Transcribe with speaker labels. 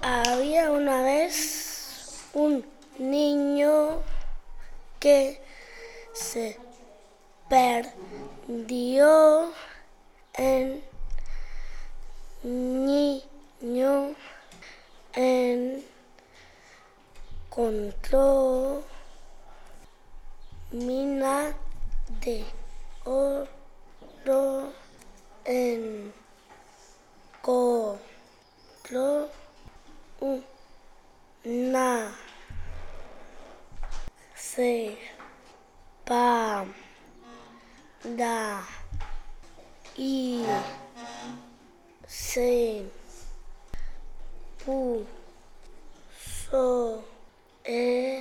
Speaker 1: Había una vez un niño que se perdió. El niño encontró mina de oro, encontró una espada y se puso